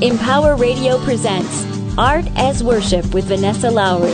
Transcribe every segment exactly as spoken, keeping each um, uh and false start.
Empower Radio presents Art as Worship with Vanessa Lowry.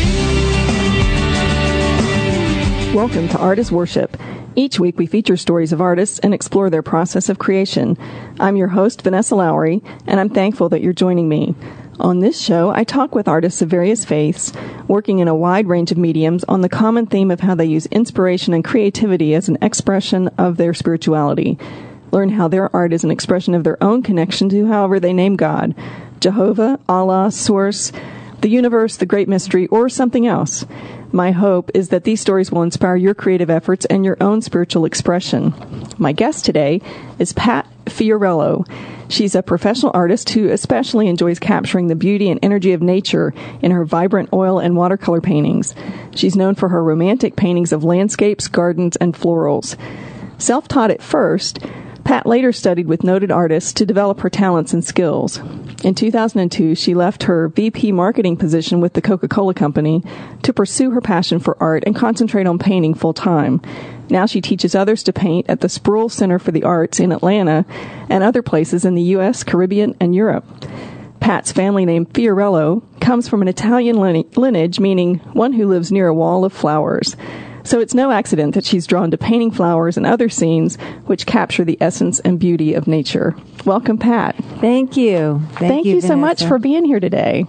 Welcome to Art as Worship. Each week we feature stories of artists and explore their process of creation. I'm your host, Vanessa Lowry, and I'm thankful that you're joining me. On this show, I talk with artists of various faiths, working in a wide range of mediums, on the common theme of how they use inspiration and creativity as an expression of their spirituality. Learn how their art is an expression of their own connection to however they name God, Jehovah, Allah, Source, the universe, the great mystery, or something else. My hope is that these stories will inspire your creative efforts and your own spiritual expression. My guest today is Pat Fiorello. She's a professional artist who especially enjoys capturing the beauty and energy of nature in her vibrant oil and watercolor paintings. She's known for her romantic paintings of landscapes, gardens, and florals. Self-taught at first, Pat later studied with noted artists to develop her talents and skills. In two thousand two, she left her V P marketing position with the Coca-Cola Company to pursue her passion for art and concentrate on painting full-time. Now she teaches others to paint at the Sproul Center for the Arts in Atlanta and other places in the U S, Caribbean, and Europe. Pat's family name, Fiorello, comes from an Italian lineage, meaning one who lives near a wall of flowers. So it's no accident that she's drawn to painting flowers and other scenes which capture the essence and beauty of nature. Welcome, Pat. Thank you. Thank, Thank you, you so much for being here today.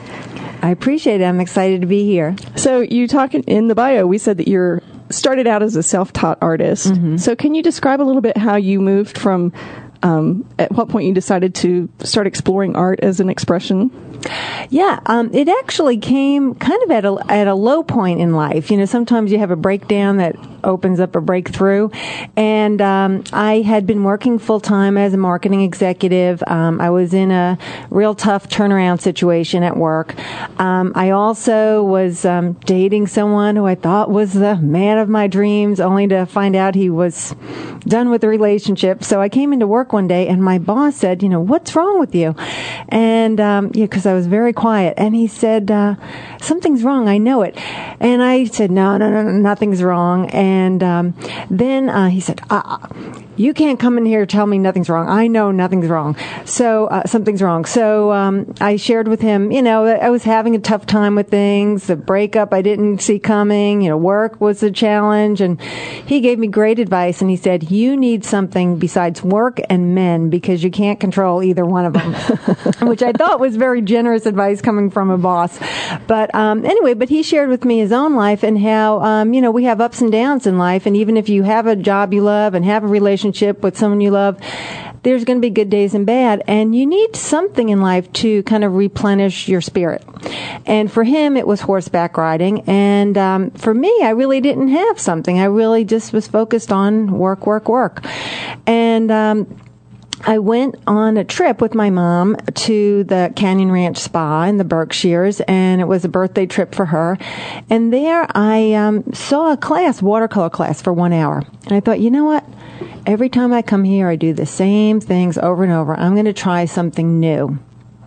I appreciate it. I'm excited to be here. So you talk in the bio, we said that you're started out as a self-taught artist. Mm-hmm. So can you describe a little bit how you moved from, um, at what point you decided to start exploring art as an expression? Yeah, um, it actually came kind of at a at a low point in life. You know, sometimes you have a breakdown that opens up a breakthrough. And um, I had been working full time as a marketing executive. Um, I was in a real tough turnaround situation at work. Um, I also was um, dating someone who I thought was the man of my dreams, only to find out he was done with the relationship. So I came into work one day, and my boss said, "You know, what's wrong with you?" And um, yeah, because I was very quiet, and he said, uh, "Something's wrong. I know it." And I said, "No, no, no, no, nothing's wrong." And um, then uh, he said, uh, "You can't come in here and tell me nothing's wrong. I know nothing's wrong. So uh, something's wrong." So um, I shared with him, you know, I was having a tough time with things. The breakup I didn't see coming. You know, work was a challenge, and he gave me great advice. And he said, "You need something besides work and men because you can't control either one of them," which I thought was very generous advice coming from a boss. But um, anyway, but he shared with me his own life and how, um, you know, we have ups and downs in life. And even if you have a job you love and have a relationship with someone you love, there's going to be good days and bad. And you need something in life to kind of replenish your spirit. And for him, it was horseback riding. And um, for me, I really didn't have something. I really just was focused on work, work, work. And um I went on a trip with my mom to the Canyon Ranch Spa in the Berkshires, and it was a birthday trip for her. And there I um, saw a class, watercolor class, for one hour. And I thought, you know what? Every time I come here, I do the same things over and over. I'm going to try something new.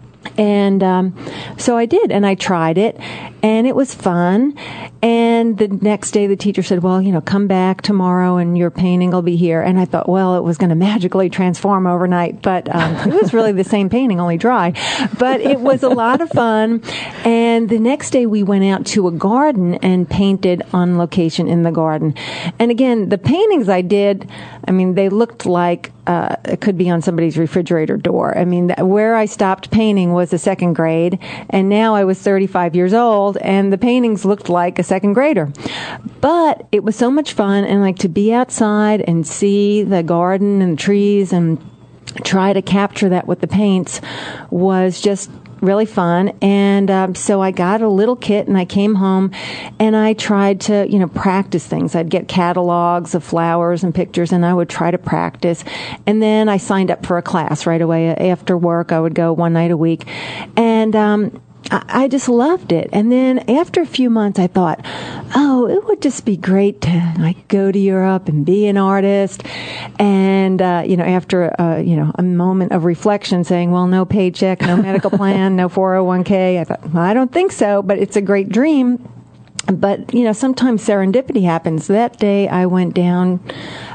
And um, so I did, and I tried it, and it was fun. And the next day, the teacher said, "Well, you know, come back tomorrow, and your painting will be here." And I thought, well, it was going to magically transform overnight, but um, it was really the same painting, only dry. But it was a lot of fun. And the next day, we went out to a garden and painted on location in the garden. And again, the paintings I did, I mean, they looked like uh, it could be on somebody's refrigerator door. I mean, where I stopped painting was the second grade, and now I was thirty-five years old, and the paintings looked like a second grader. But it was so much fun, and like to be outside and see the garden and the trees and try to capture that with the paints was just really fun. And um, so I got a little kit, and I came home, and I tried to, you know, practice things. I'd get catalogs of flowers and pictures, and I would try to practice. And then I signed up for a class right away. After work, I would go one night a week. And um I just loved it. And then after a few months, I thought, oh, it would just be great to like go to Europe and be an artist. And, uh, you know, after, uh, you know, a moment of reflection saying, well, no paycheck, no medical plan, no four oh one k. I thought, well, I don't think so, but it's a great dream. But, you know, sometimes serendipity happens. That day I went down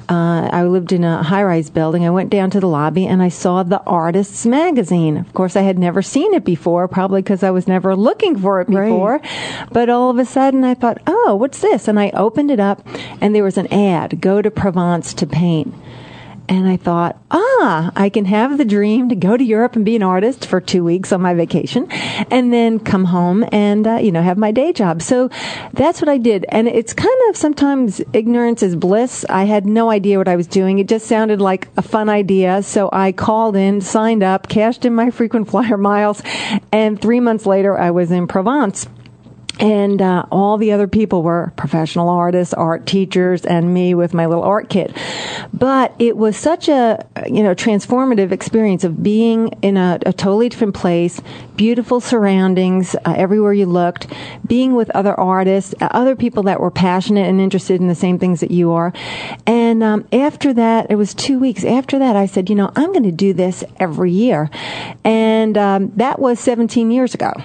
Uh, I lived in a high-rise building. I went down to the lobby and I saw the Artists magazine. Of course, I had never seen it before, probably because I was never looking for it before. Right. But all of a sudden I thought, oh, what's this? And I opened it up and there was an ad, go to Provence to paint. And I thought, ah, I can have the dream to go to Europe and be an artist for two weeks on my vacation and then come home and, uh, you know, have my day job. So that's what I did. And it's kind of sometimes ignorance is bliss. I had no idea what I was doing. It just sounded like a fun idea. So I called in, signed up, cashed in my frequent flyer miles. And three months later, I was in Provence. And uh, all the other people were professional artists, art teachers, and me with my little art kit. But it was such a, you know, transformative experience of being in a, a totally different place, beautiful surroundings uh, everywhere you looked, being with other artists, uh, other people that were passionate and interested in the same things that you are. And um, after that, it was two weeks. After that, I said, you know, I'm going to do this every year. And um, that was seventeen years ago.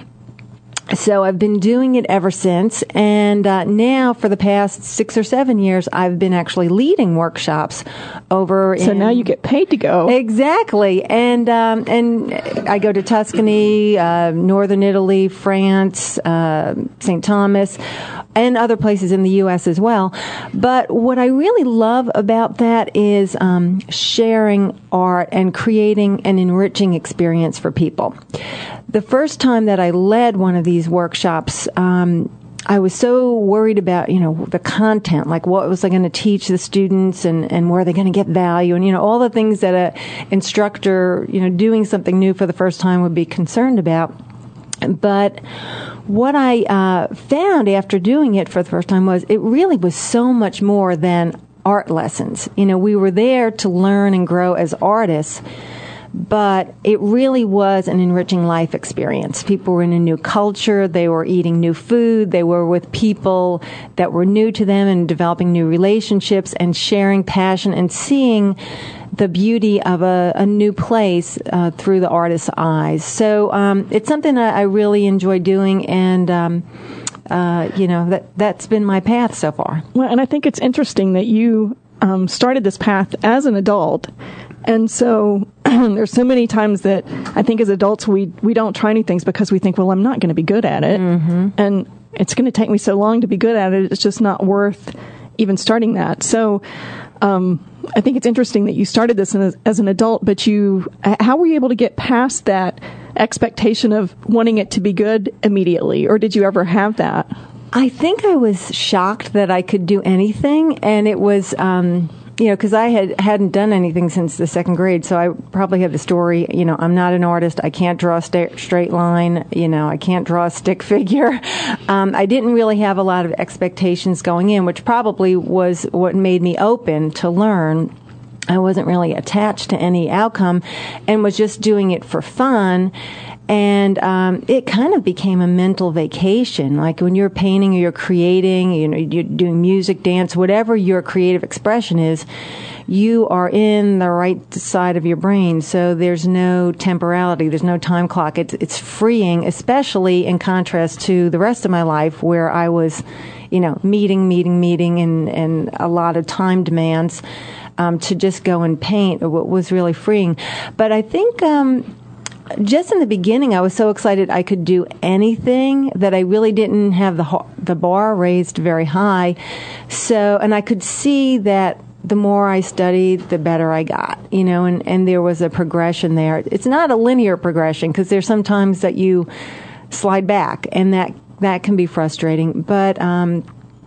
So I've been doing it ever since, and uh, now for the past six or seven years, I've been actually leading workshops over. So in, now you get paid to go. Exactly, and um, and I go to Tuscany, uh, northern Italy, France, uh, Saint Thomas, and other places in the U S as well. But what I really love about that is um, sharing art and creating an enriching experience for people. The first time that I led one of these workshops, um, I was so worried about, you know, the content, like what was I going to teach the students and, and where are they going to get value and, you know, all the things that a instructor, you know, doing something new for the first time would be concerned about. But what I uh, found after doing it for the first time was it really was so much more than art lessons. You know, we were there to learn and grow as artists, but it really was an enriching life experience. People were in a new culture. They were eating new food. They were with people that were new to them and developing new relationships and sharing passion and seeing the beauty of a, a new place uh, through the artist's eyes. So um, it's something that I really enjoy doing, and um, uh, you know that that's been my path so far. Well, and I think it's interesting that you um, started this path as an adult. And so there's so many times that I think as adults we we don't try new things because we think, well, I'm not going to be good at it. Mm-hmm. And it's going to take me so long to be good at it. It's just not worth even starting that. So um, I think it's interesting that you started this as, as an adult, but you, how were you able to get past that expectation of wanting it to be good immediately? Or did you ever have that? I think I was shocked that I could do anything. And it was... Um You know, because I had, hadn't done anything since the second grade, so I probably had the story, you know, I'm not an artist, I can't draw a sta- straight line, you know, I can't draw a stick figure. Um, I didn't really have a lot of expectations going in, which probably was what made me open to learn. I wasn't really attached to any outcome and was just doing it for fun. And um, it kind of became a mental vacation. Like when you're painting or you're creating, you know, you're doing music, dance, whatever your creative expression is, you are in the right side of your brain. So there's no temporality, there's no time clock. It's it's freeing, especially in contrast to the rest of my life where I was, you know, meeting, meeting, meeting, and, and a lot of time demands. Um, to just go and paint was really freeing. But I think um, just in the beginning, I was so excited I could do anything that I really didn't have the the bar raised very high. So, and I could see that the more I studied, the better I got, you know, and, and there was a progression there. It's not a linear progression because there's sometimes that you slide back, and that, that can be frustrating. But, um,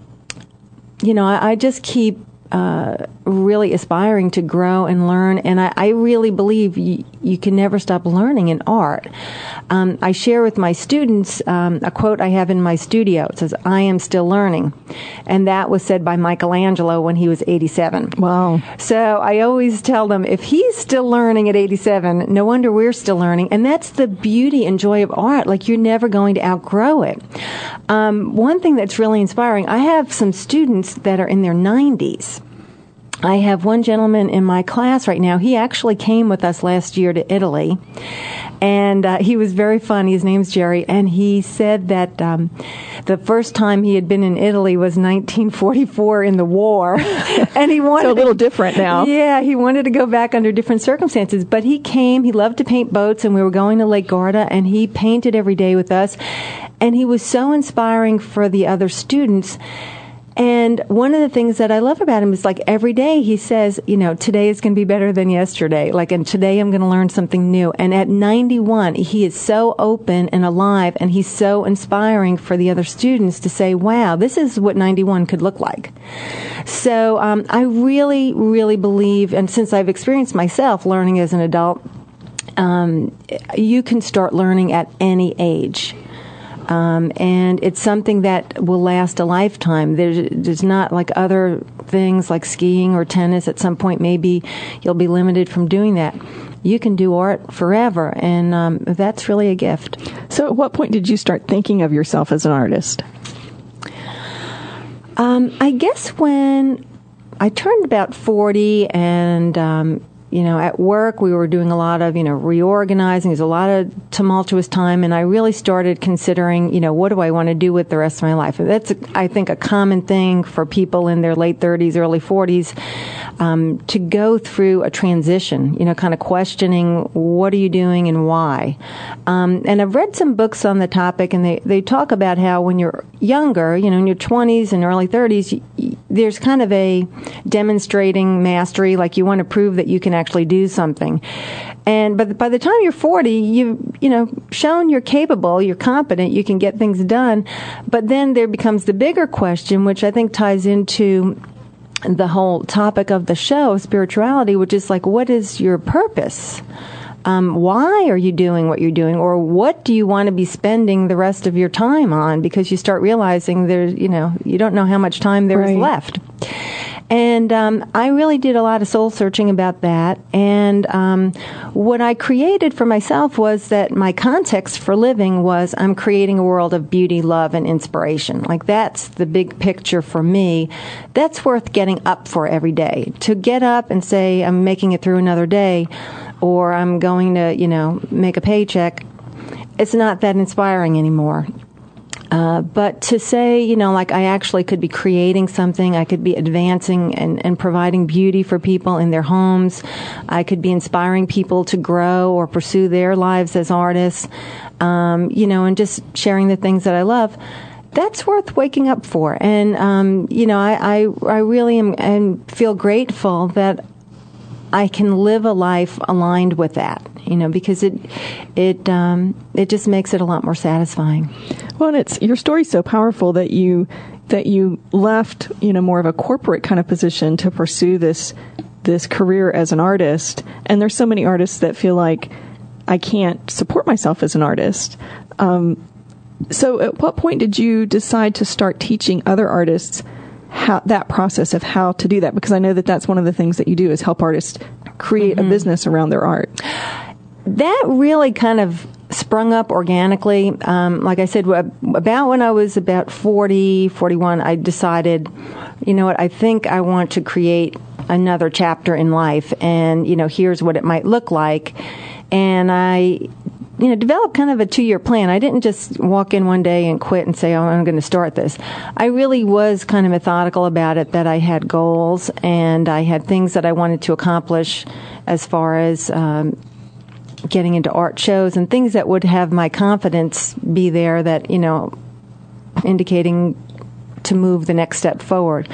you know, I, I just keep Uh, really aspiring to grow and learn, and I, I really believe you, you can never stop learning in art. Um, I share with my students um, a quote I have in my studio. It says, "I am still learning," and that was said by Michelangelo when he was eighty-seven. Wow! So I always tell them, if he's still learning at eighty-seven, no wonder we're still learning, and that's the beauty and joy of art. Like, you're never going to outgrow it. Um, one thing that's really inspiring, I have some students that are in their nineties. I have one gentleman in my class right now. He actually came with us last year to Italy, And uh, he was very funny. His name's Jerry. And he said that um, the first time he had been in Italy was nineteen forty-four in the war. And he wanted... So a little different now. Yeah, he wanted to go back under different circumstances. But he came. He loved to paint boats, and we were going to Lake Garda, and he painted every day with us. And he was so inspiring for the other students. And one of the things that I love about him is, like, every day he says, you know, today is going to be better than yesterday. Like, and today I'm going to learn something new. And at ninety-one, he is so open and alive, and he's so inspiring for the other students to say, wow, this is what ninety-one could look like. So um, I really, really believe, and since I've experienced myself learning as an adult, um, you can start learning at any age. Um, and it's something that will last a lifetime. There's, there's not like other things like skiing or tennis. At some point, maybe you'll be limited from doing that. You can do art forever, and um, that's really a gift. So at what point did you start thinking of yourself as an artist? Um, I guess when I turned about forty, and um, you know, at work, we were doing a lot of, you know, reorganizing. There's a lot of tumultuous time, and I really started considering, you know, what do I want to do with the rest of my life? And that's, I think, a common thing for people in their late thirties, early forties, um, to go through a transition, you know, kind of questioning what are you doing and why. Um, and I've read some books on the topic, and they, they talk about how when you're younger, you know, in your twenties and early thirties, you, there's kind of a demonstrating mastery, like you want to prove that you can actually do something. And but by the time you're forty, you've, you know, shown you're capable, you're competent, you can get things done. But then there becomes the bigger question, which I think ties into the whole topic of the show, spirituality, which is like, what is your purpose? Um, why are you doing what you're doing, or what do you want to be spending the rest of your time on? Because you start realizing there's, you know, you don't know how much time there is Right. left. And um, I really did a lot of soul searching about that. And um, what I created for myself was that my context for living was I'm creating a world of beauty, love, and inspiration. Like, that's the big picture for me. That's worth getting up for every day. To get up and say I'm making it through another day, or I'm going to, you know, make a paycheck, it's not that inspiring anymore. Uh, but to say, you know, like I actually could be creating something, I could be advancing and, and providing beauty for people in their homes, I could be inspiring people to grow or pursue their lives as artists, um, you know, and just sharing the things that I love. That's worth waking up for. And, um, you know, I, I, I really am and feel grateful that I can live a life aligned with that, you know, because it it um, it just makes it a lot more satisfying. Well, and it's your story's so powerful that you that you left, you know, more of a corporate kind of position to pursue this this career as an artist. And there's so many artists that feel like I can't support myself as an artist. Um, so, at what point did you decide to start teaching other artists how that process of how to do that? Because I know that that's one of the things that you do is help artists create mm-hmm. a business around their art. That really kind of sprung up organically. Um, like I said, about when I was about forty, forty-one, I decided, you know what, I think I want to create another chapter in life, and, you know, here's what it might look like. And I, you know, developed kind of a two-year plan. I didn't just walk in one day and quit and say, oh, I'm going to start this. I really was kind of methodical about it, that I had goals and I had things that I wanted to accomplish as far as um, getting into art shows and things that would have my confidence be there, that, you know, indicating to move the next step forward.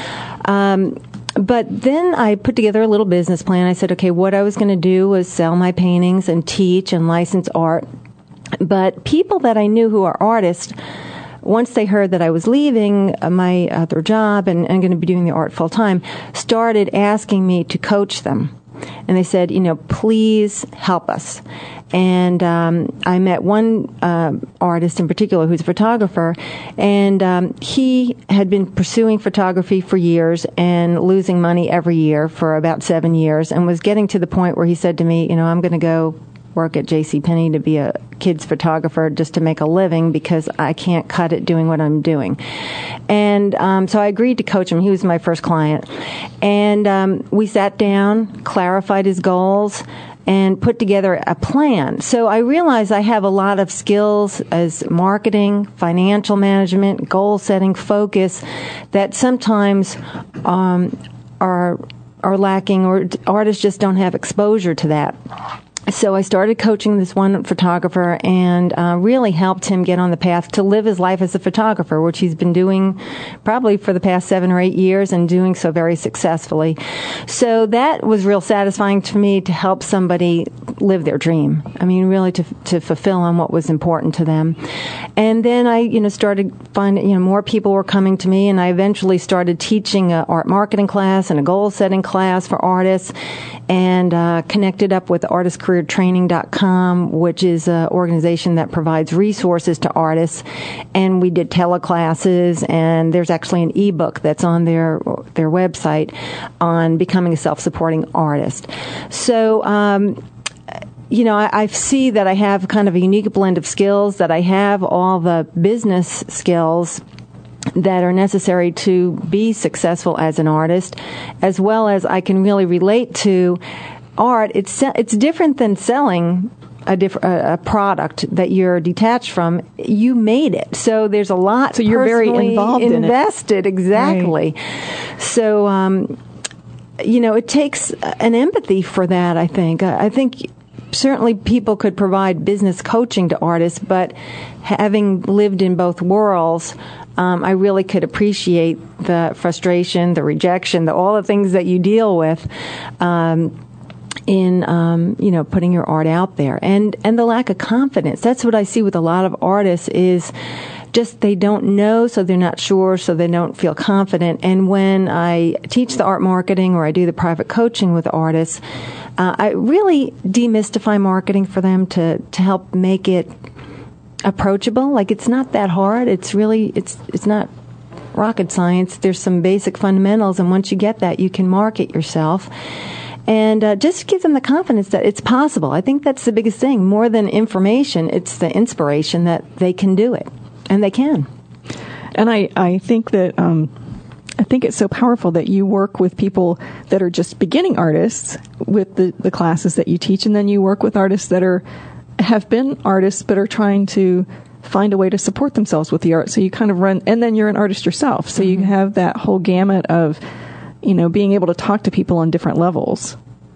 Um, But then I put together a little business plan. I said, okay, what I was going to do was sell my paintings and teach and license art. But people that I knew who are artists, once they heard that I was leaving my other job and I'm going to be doing the art full time, started asking me to coach them. And they said, you know, please help us. And um, I met one uh, artist in particular who's a photographer, and um, he had been pursuing photography for years and losing money every year for about seven years and was getting to the point where he said to me, you know, I'm going to go work at JCPenney to be a kid's photographer just to make a living because I can't cut it doing what I'm doing. And um, so I agreed to coach him. He was my first client. And um, we sat down, clarified his goals, and put together a plan. So I realize I have a lot of skills as marketing, financial management, goal setting, focus that sometimes um, are are lacking, or artists just don't have exposure to that. So I started coaching this one photographer and uh, really helped him get on the path to live his life as a photographer, which he's been doing probably for the past seven or eight years and doing so very successfully. So that was real satisfying to me, to help somebody live their dream. I mean, really to to fulfill on what was important to them. And then I, you know, started finding, you know, more people were coming to me, and I eventually started teaching an art marketing class and a goal setting class for artists, and uh, connected up with artist career training dot com, which is an organization that provides resources to artists. And we did teleclasses, and there's actually an ebook that's on their their website on becoming a self-supporting artist. So, um, you know, I, I see that I have kind of a unique blend of skills, that I have all the business skills that are necessary to be successful as an artist, as well as I can really relate to art. It's it's different than selling a diff- a product that you're detached from. You made it, so there's a lot. So you're very involved in it. Invested, exactly. Right. So, um, you know, it takes an empathy for that. I think. I think. Certainly people could provide business coaching to artists, but having lived in both worlds, um, I really could appreciate the frustration, the rejection, the, all the things that you deal with um, in, um, you know, putting your art out there. And, and the lack of confidence. That's what I see with a lot of artists is just they don't know, so they're not sure, so they don't feel confident. And when I teach the art marketing or I do the private coaching with artists, uh, I really demystify marketing for them to, to help make it approachable. Like, it's not that hard. It's really, it's it's not rocket science. There's some basic fundamentals, and once you get that, you can market yourself. And uh, just give them the confidence that it's possible. I think that's the biggest thing. More than information, it's the inspiration that they can do it. And they can. And I, I think that um, I think it's so powerful that you work with people that are just beginning artists with the, the classes that you teach, and then you work with artists that are have been artists but are trying to find a way to support themselves with the art. So you kind of run, and then you're an artist yourself. So mm-hmm. you have that whole gamut of, you know, being able to talk to people on different levels.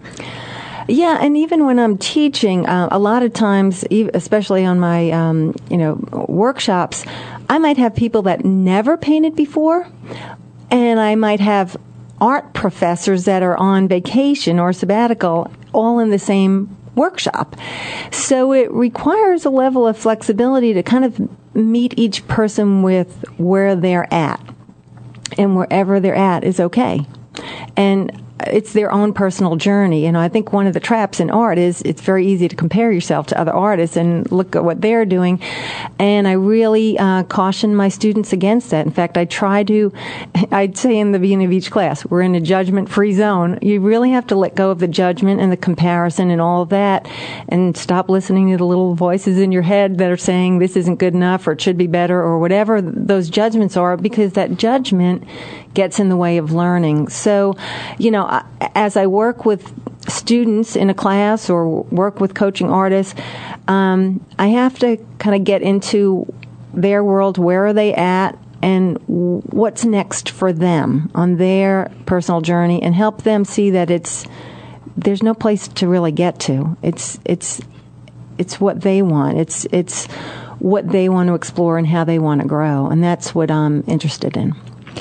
Yeah, and even when I'm teaching, uh, a lot of times, especially on my, um, you know, workshops, I might have people that never painted before, and I might have art professors that are on vacation or sabbatical, all in the same workshop. So it requires a level of flexibility to kind of meet each person with where they're at, and wherever they're at is okay. And it's their own personal journey. You know, I think one of the traps in art is it's very easy to compare yourself to other artists and look at what they're doing. And I really uh, caution my students against that. In fact, I try to, I'd say in the beginning of each class, we're in a judgment-free zone. You really have to let go of the judgment and the comparison and all of that, and stop listening to the little voices in your head that are saying this isn't good enough or it should be better or whatever those judgments are, because that judgment gets in the way of learning. So, you know, as I work with students in a class or work with coaching artists, um, I have to kind of get into their world. Where are they at, and what's next for them on their personal journey, and help them see that it's there's no place to really get to. It's it's it's what they want. It's it's what they want to explore and how they want to grow, and that's what I'm interested in.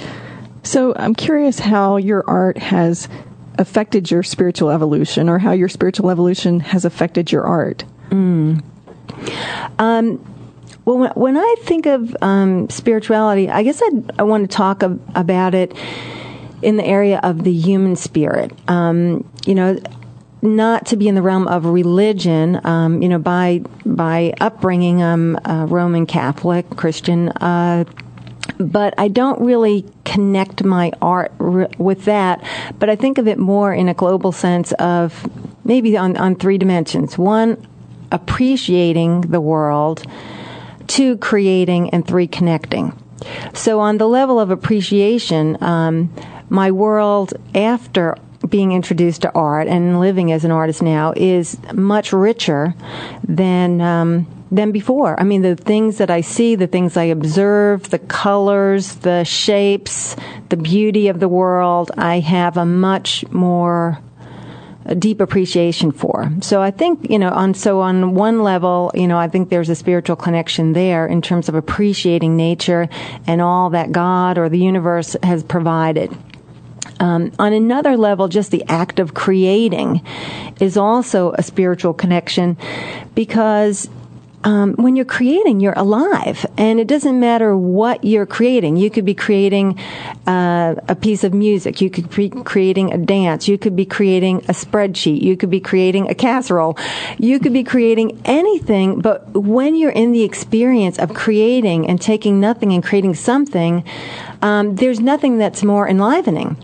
So I'm curious how your art has affected your spiritual evolution, or how your spiritual evolution has affected your art. Mm. Um, well, when, when I think of um, spirituality, I guess I'd, I want to talk ab- about it in the area of the human spirit. Um, you know, not to be in the realm of religion. Um, you know, by by upbringing, I'm a Roman Catholic Christian. Uh, But I don't really connect my art r- with that. But I think of it more in a global sense of maybe on, on three dimensions. One, appreciating the world. Two, creating. And three, connecting. So on the level of appreciation, um, my world after being introduced to art and living as an artist now is much richer than um, than before. I mean, the things that I see, the things I observe, the colors, the shapes, the beauty of the world, I have a much more a deep appreciation for. So I think, you know, on so on one level, you know, I think there's a spiritual connection there in terms of appreciating nature and all that God or the universe has provided. Um, on another level, just the act of creating is also a spiritual connection because Um, when you're creating, you're alive, and it doesn't matter what you're creating. You could be creating uh, a piece of music. You could be creating a dance. You could be creating a spreadsheet. You could be creating a casserole. You could be creating anything, but when you're in the experience of creating and taking nothing and creating something, um, there's nothing that's more enlivening.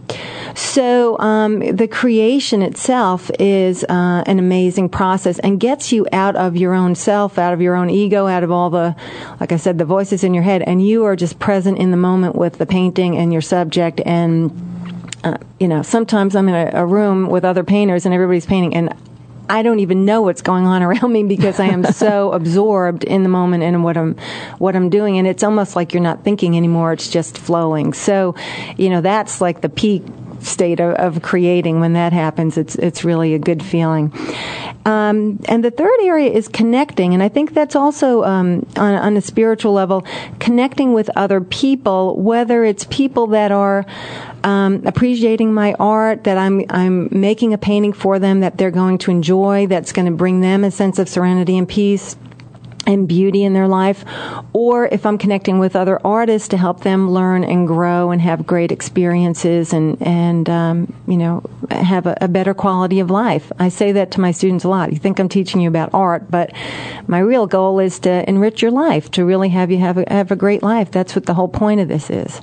So um, the creation itself is uh, an amazing process and gets you out of your own self, out of your own ego, out of all the, like I said, the voices in your head, and you are just present in the moment with the painting and your subject. And uh, you know, sometimes I'm in a, a room with other painters and everybody's painting, and I don't even know what's going on around me because I am so absorbed in the moment and what I'm what I'm doing, and it's almost like you're not thinking anymore; it's just flowing. So, you know, that's like the peak state of, of creating. When that happens, it's it's really a good feeling. Um, and the third area is connecting, and I think that's also um, on, on a spiritual level, connecting with other people, whether it's people that are um, appreciating my art, that I'm I'm making a painting for them that they're going to enjoy, that's going to bring them a sense of serenity and peace and beauty in their life, or if I'm connecting with other artists to help them learn and grow and have great experiences and and um, you know, have a, a better quality of life. I say that to my students a lot. You think I'm teaching you about art, but my real goal is to enrich your life, to really have you have a, have a great life. That's what the whole point of this is.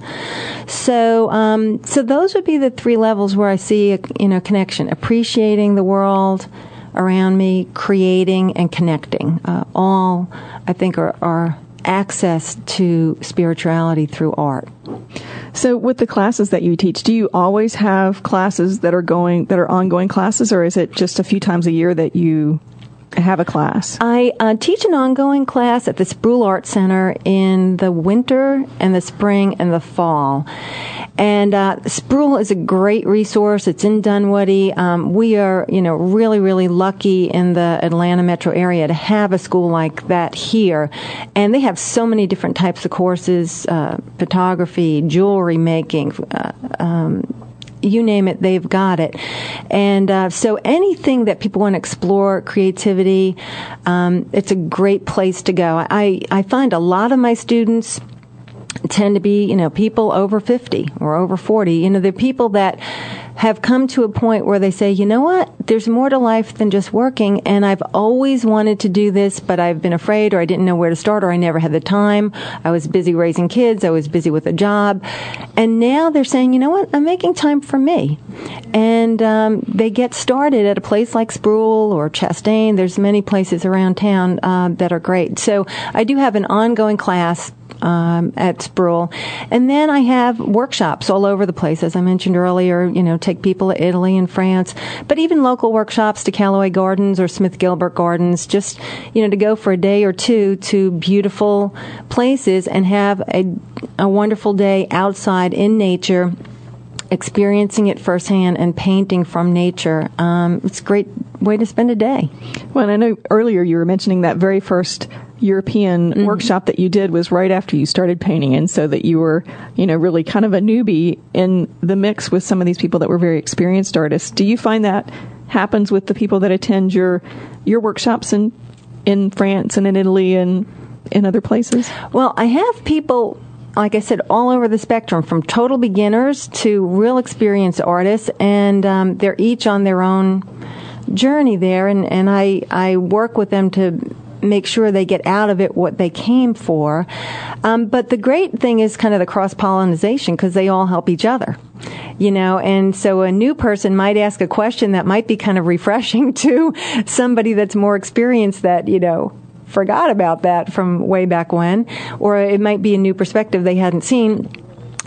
So um, so those would be the three levels where I see a, you know, connection: appreciating the world around me, creating, and connecting. Uh, all, I think, are, are access to spirituality through art. So with the classes that you teach, do you always have classes that are going, that are ongoing classes, or is it just a few times a year that you have a class? I uh, teach an ongoing class at the Sproul Art Center in the winter and the spring and the fall. And uh, Sproul is a great resource. It's in Dunwoody. Um, we are, you know, really, really lucky in the Atlanta metro area to have a school like that here. And they have so many different types of courses: uh, photography, jewelry making, uh, um, you name it, they've got it. And uh, so anything that people want to explore, creativity, um, it's a great place to go. I, I find a lot of my students tend to be, you know, people over fifty or over forty. You know, they're people that have come to a point where they say, you know what, there's more to life than just working, and I've always wanted to do this, but I've been afraid, or I didn't know where to start, or I never had the time. I was busy raising kids. I was busy with a job. And now they're saying, you know what, I'm making time for me. And um, they get started at a place like Sproul or Chastain. There's many places around town uh, that are great. So I do have an ongoing class Um, at Sproul. And then I have workshops all over the place. As I mentioned earlier, you know, take people to Italy and France, but even local workshops to Callaway Gardens or Smith Gilbert Gardens, just, you know, to go for a day or two to beautiful places and have a, a wonderful day outside in nature, experiencing it firsthand and painting from nature. Um, it's a great way to spend a day. Well, I know earlier you were mentioning that very first European mm-hmm. workshop that you did was right after you started painting, and so that you were, you know, really kind of a newbie in the mix with some of these people that were very experienced artists. Do you find that happens with the people that attend your your workshops in in France and in Italy and in other places? Well, I have people, like I said, all over the spectrum, from total beginners to real experienced artists, and um, they're each on their own journey there, and, and I, I work with them to make sure they get out of it what they came for. Um, but the great thing is kind of the cross-pollination, because they all help each other. You know, and so a new person might ask a question that might be kind of refreshing to somebody that's more experienced that, you know, forgot about that from way back when, or it might be a new perspective they hadn't seen.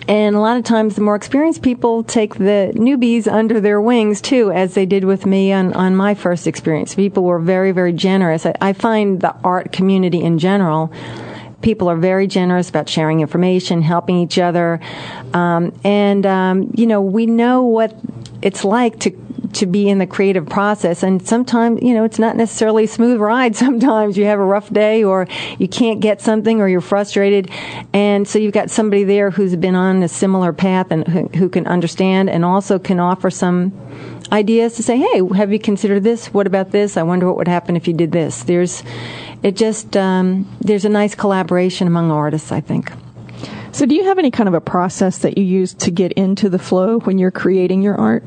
And a lot of times the more experienced people take the newbies under their wings too, as they did with me on, on my first experience. People were very, very generous. I, I find the art community in general, people are very generous about sharing information, helping each other. Um, and, um, you know, we know what it's like to to be in the creative process. And sometimes, you know, it's not necessarily a smooth ride. Sometimes you have a rough day or you can't get something or you're frustrated. And so you've got somebody there who's been on a similar path and who, who can understand and also can offer some ideas to say, hey, have you considered this? What about this? I wonder what would happen if you did this. There's, it just, um, there's a nice collaboration among artists, I think. So do you have any kind of a process that you use to get into the flow when you're creating your art?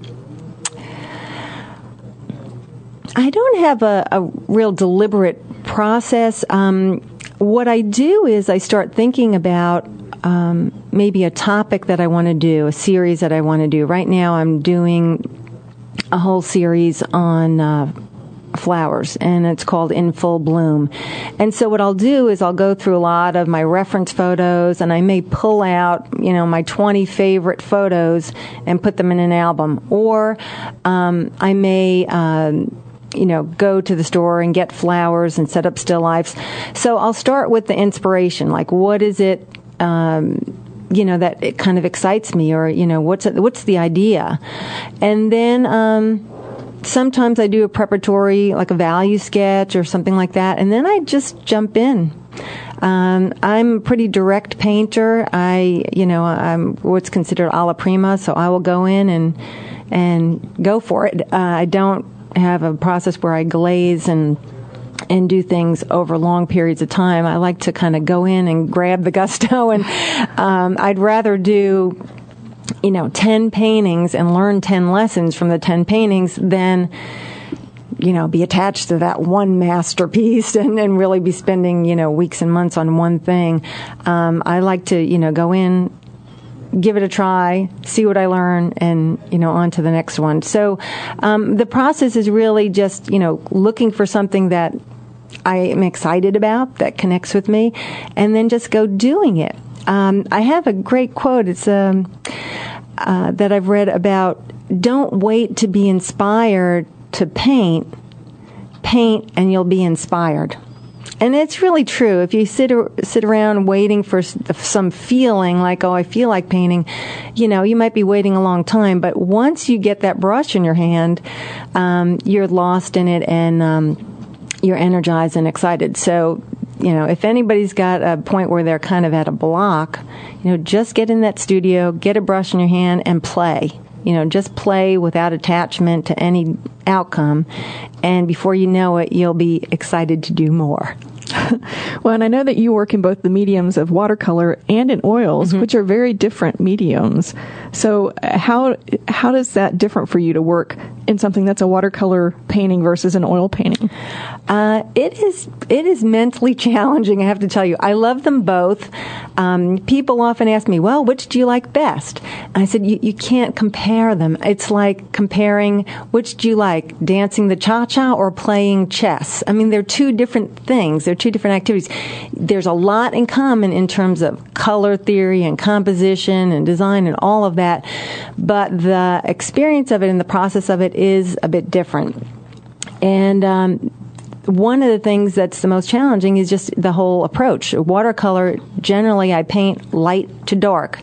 I don't have a, a real deliberate process. Um, what I do is I start thinking about um, maybe a topic that I want to do, a series that I want to do. Right now I'm doing a whole series on uh, flowers, and it's called In Full Bloom. And so what I'll do is I'll go through a lot of my reference photos, and I may pull out, you know, my twenty favorite photos and put them in an album. Or um, I may... Um, you know, go to the store and get flowers and set up still lifes. So I'll start with the inspiration, like what is it, um, you know, that it kind of excites me, or, you know, what's it, what's the idea? And then um, sometimes I do a preparatory, like a value sketch or something like that, and then I just jump in. Um, I'm a pretty direct painter. I, you know, I'm what's considered alla prima, so I will go in and and go for it. Uh, I don't have a process where I glaze and and do things over long periods of time. I like to kind of go in and grab the gusto, and um, I'd rather do, you know, ten paintings and learn ten lessons from the ten paintings than, you know, be attached to that one masterpiece and, and really be spending, you know, weeks and months on one thing. Um, I like to, you know, go in, give it a try, see what I learn, and, you know, on to the next one. So um, the process is really just, you know, looking for something that I am excited about, that connects with me, and then just go doing it. Um, I have a great quote. It's um, uh, that I've read about, don't wait to be inspired to paint. Paint and you'll be inspired. And it's really true. If you sit sit around waiting for some feeling, like, oh, I feel like painting, you know, you might be waiting a long time. But once you get that brush in your hand, um, you're lost in it, and um, you're energized and excited. So, you know, if anybody's got a point where they're kind of at a block, you know, just get in that studio, get a brush in your hand, and play. You know, just play without attachment to any outcome, and before you know it, you'll be excited to do more. Well, and I know that you work in both the mediums of watercolor and in oils, mm-hmm. which are very different mediums. So how how does that different for you to work in something that's a watercolor painting versus an oil painting? Uh, it is it is mentally challenging, I have to tell you. I love them both. Um, people often ask me, well, which do you like best? And I said, you, you can't compare them. It's like comparing, which do you like, dancing the cha-cha or playing chess? I mean, they're two different things. They're two different activities. There's a lot in common in terms of color theory and composition and design and all of that, but the experience of it and the process of it is a bit different. And um, one of the things that's the most challenging is just the whole approach. Watercolor, generally I paint light to dark.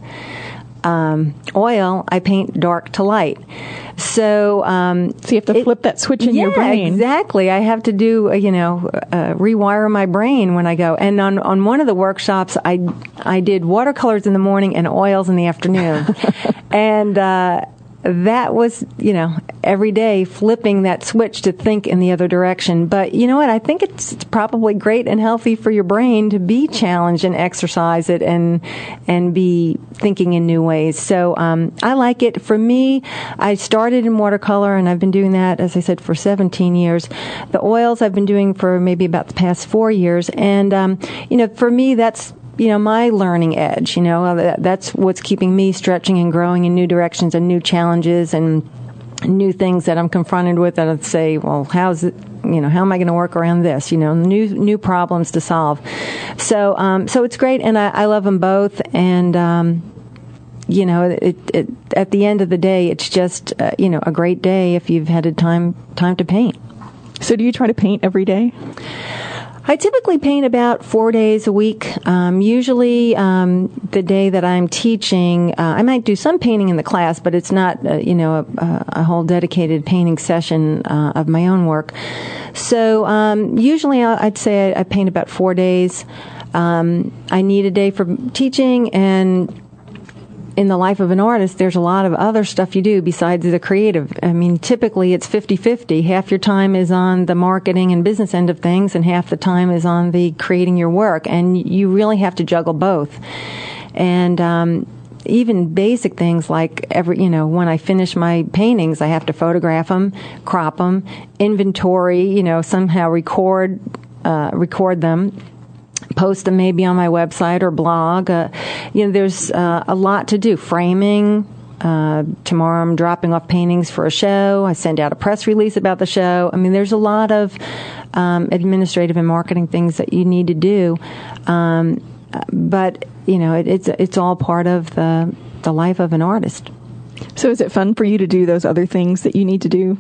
Um, oil, I paint dark to light. So, um, so you have to it, flip that switch in yeah, your brain. Exactly. I have to do, uh, you know, uh, rewire my brain when I go. And on, on one of the workshops, I, I did watercolors in the morning and oils in the afternoon. and, uh, that was, you know, every day flipping that switch to think in the other direction. But you know what? I think it's probably great and healthy for your brain to be challenged and exercise it and and be thinking in new ways. So um, I like it. For me, I started in watercolor, and I've been doing that, as I said, for seventeen years. The oils I've been doing for maybe about the past four years. And, um, you know, for me, that's you know, my learning edge, you know, that's what's keeping me stretching and growing in new directions and new challenges and new things that I'm confronted with that I'd say, well, how's it, you know, how am I going to work around this? You know, new, new problems to solve. So, um, so it's great. And I, I love them both. And, um, you know, it, it, at the end of the day, it's just, uh, you know, a great day if you've had a time, time to paint. So do you try to paint every day? I typically paint about four days a week. Um, usually, um, the day that I'm teaching, uh, I might do some painting in the class, but it's not, uh, you know, a, a whole dedicated painting session uh, of my own work. So um, usually, I'd say I, I paint about four days. Um, I need a day for teaching, and in the life of an artist, there's a lot of other stuff you do besides the creative. I mean, typically it's fifty-fifty. Half your time is on the marketing and business end of things, and half the time is on the creating your work. And you really have to juggle both. And um, even basic things like every, you know, when I finish my paintings, I have to photograph them, crop them, inventory, you know, somehow record, uh, record them. Post them maybe on my website or blog. Uh, you know, there's uh, a lot to do. Framing. Uh, tomorrow I'm dropping off paintings for a show. I send out a press release about the show. I mean, there's a lot of um, administrative and marketing things that you need to do. Um, but, you know, it, it's it's all part of the the life of an artist. So is it fun for you to do those other things that you need to do?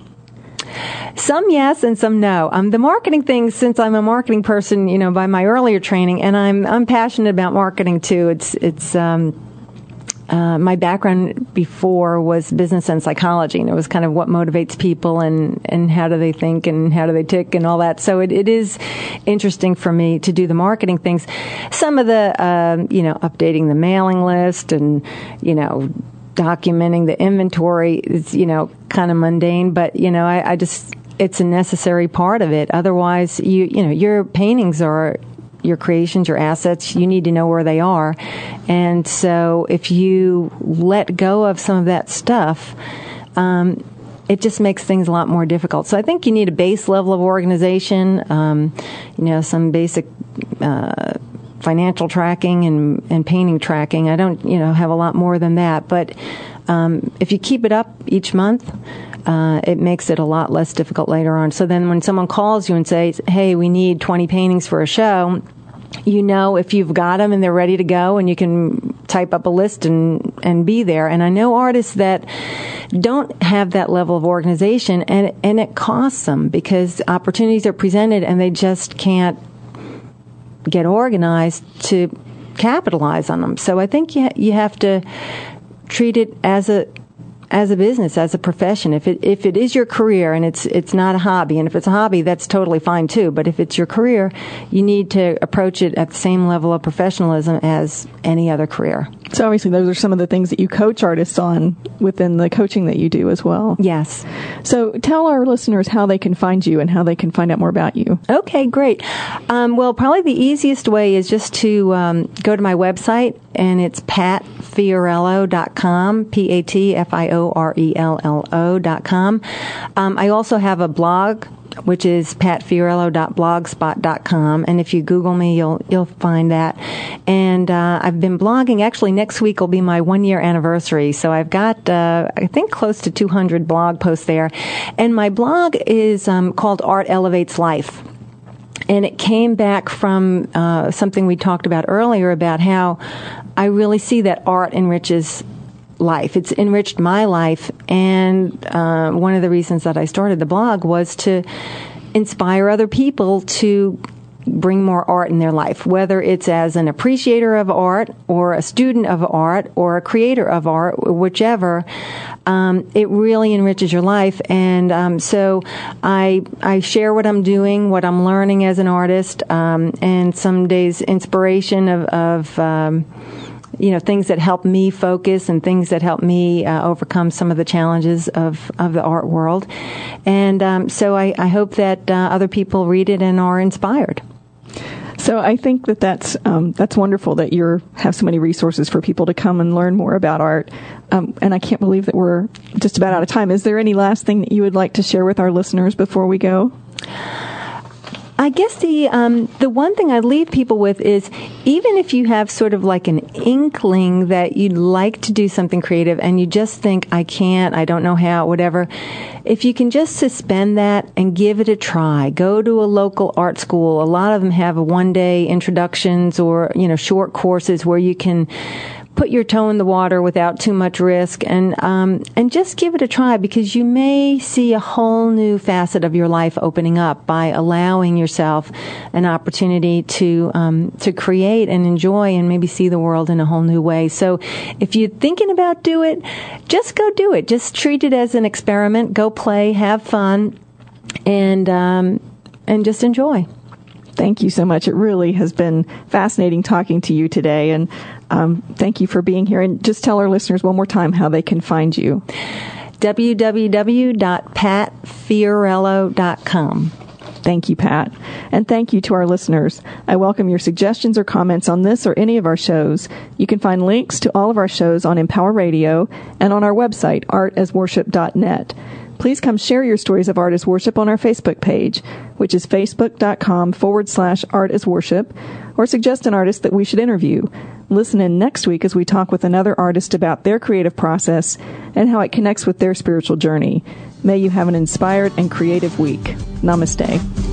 Some yes and some no. Um, the marketing things, since I'm a marketing person, you know, by my earlier training, and I'm I'm passionate about marketing too. It's it's um, uh, my background before was business and psychology, and it was kind of what motivates people and, and how do they think and how do they tick and all that. So it, it is interesting for me to do the marketing things. Some of the um, you know, updating the mailing list and, you know, documenting the inventory is, you know, kind of mundane, but, you know, I, I just, it's a necessary part of it. Otherwise, you, you know, your paintings are your creations, your assets. You need to know where they are. And so if you let go of some of that stuff, um, it just makes things a lot more difficult. So I think you need a base level of organization, um, you know, some basic, uh, financial tracking and, and painting tracking. I don't, you know, have a lot more than that. But um, if you keep it up each month, uh, it makes it a lot less difficult later on. So then when someone calls you and says, hey, we need twenty paintings for a show, you know if you've got them and they're ready to go, and you can type up a list and, and be there. And I know artists that don't have that level of organization, and, and it costs them because opportunities are presented and they just can't get organized to capitalize on them. So I think you ha- you have to treat it as a as a business, as a profession. If it if it is your career and it's it's not a hobby, and if it's a hobby, that's totally fine too. But if it's your career, you need to approach it at the same level of professionalism as any other career. So obviously those are some of the things that you coach artists on within the coaching that you do as well. Yes. So tell our listeners how they can find you and how they can find out more about you. Okay, great. Um, well, probably the easiest way is just to um, go to my website, and it's pat fiorello dot com, P A T F I O R E L L O dot com. Um, I also have a blog, which is pat fiorello dot blogspot dot com, and if you Google me, you'll you'll find that. And uh, I've been blogging. Actually, next week will be my one year anniversary, so I've got uh, I think close to two hundred blog posts there. And my blog is um, called Art Elevates Life. And it came back from uh, something we talked about earlier about how I really see that art enriches life. It's enriched my life, and uh, one of the reasons that I started the blog was to inspire other people to bring more art in their life, whether it's as an appreciator of art or a student of art or a creator of art, whichever. Um, it really enriches your life. And um, so I I share what I'm doing, what I'm learning as an artist, um, and some days inspiration of, of um, you know, things that help me focus and things that help me uh, overcome some of the challenges of, of the art world. And um, so I, I hope that uh, other people read it and are inspired. So I think that that's um, that's wonderful that you have so many resources for people to come and learn more about art. Um, and I can't believe that we're just about out of time. Is there any last thing that you would like to share with our listeners before we go? I guess the um, the one thing I leave people with is, even if you have sort of like an inkling that you'd like to do something creative and you just think, I can't, I don't know how, whatever, if you can just suspend that and give it a try, go to a local art school. A lot of them have one-day introductions or, you know, short courses where you can put your toe in the water without too much risk, and um, and just give it a try, because you may see a whole new facet of your life opening up by allowing yourself an opportunity to um, to create and enjoy and maybe see the world in a whole new way. So if you're thinking about do it, just go do it. Just treat it as an experiment. Go play, have fun, and um, and just enjoy. Thank you so much. It really has been fascinating talking to you today, and um, thank you for being here. And just tell our listeners one more time how they can find you. w w w dot pat fiorello dot com. Thank you, Pat. And thank you to our listeners. I welcome your suggestions or comments on this or any of our shows. You can find links to all of our shows on Empower Radio and on our website, art as worship dot net. Please come share your stories of Art as Worship on our Facebook page, which is facebook.com forward slash Art as Worship, or suggest an artist that we should interview. Listen in next week as we talk with another artist about their creative process and how it connects with their spiritual journey. May you have an inspired and creative week. Namaste.